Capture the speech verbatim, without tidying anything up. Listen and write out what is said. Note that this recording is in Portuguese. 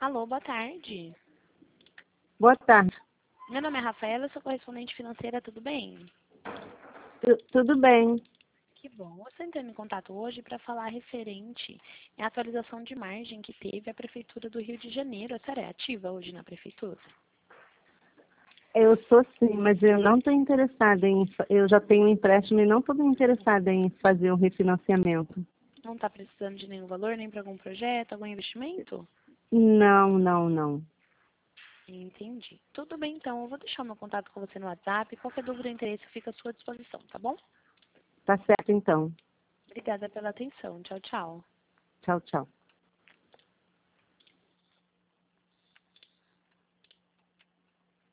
Alô, boa tarde. Boa tarde. Meu nome é Rafaela, eu sou correspondente financeira, tudo bem? Tu- tudo bem? Que bom. Você entrou em contato hoje para falar referente à atualização de margem que teve a Prefeitura do Rio de Janeiro. A senhora é ativa hoje na Prefeitura? Eu sou sim, mas eu não estou interessada em. fa- Eu já tenho um empréstimo e não estou interessada em fazer um refinanciamento. Não está precisando de nenhum valor, nem para algum projeto, algum investimento? Não, não, não. Entendi. Tudo bem, então. Eu vou deixar o meu contato com você no WhatsApp. Qualquer dúvida ou interesse fica à sua disposição, tá bom? Tá certo então. Obrigada pela atenção. Tchau, tchau. Tchau, tchau.